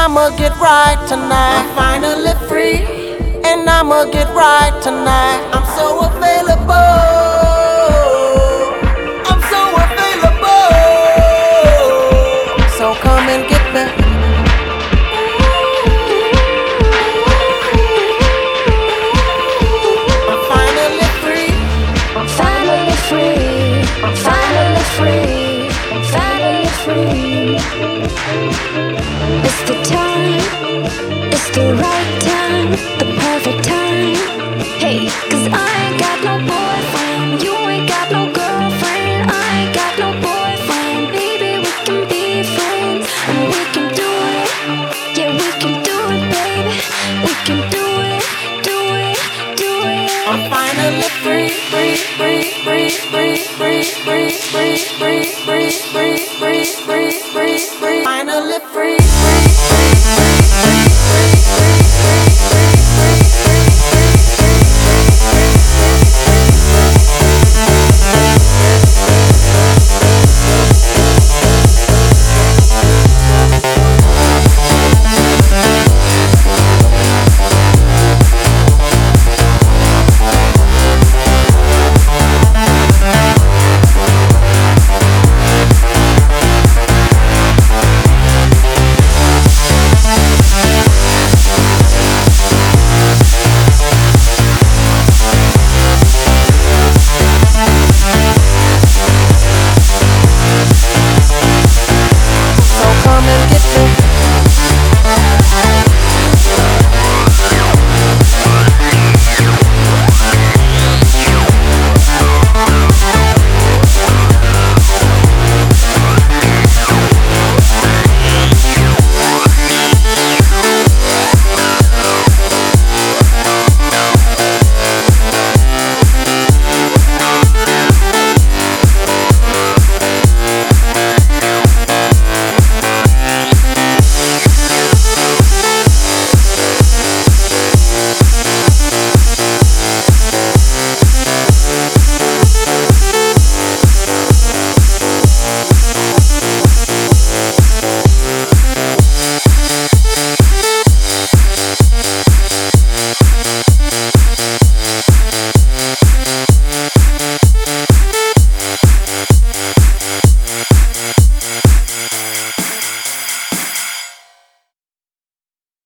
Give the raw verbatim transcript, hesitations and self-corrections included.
I'ma get right tonight. I'm finally free, and I'ma get right tonight. I'm so available. I'm so available. So come and get me. I'm finally free. I'm finally free. I'm finally free. I'm finally free. It's the time. It's the right time. The perfect time. Hey, 'cause I ain't got no boyfriend. You ain't got no girlfriend. I ain't got no boyfriend. Baby, we can be friends. And we can do it. Yeah, we can do it, baby. We can do it. Do it. Do it. I'm finally free, free, free, free, free, free, free, free, free, free, free, free, free, free, free, finally free, free, free, free, free, free, free, free, free.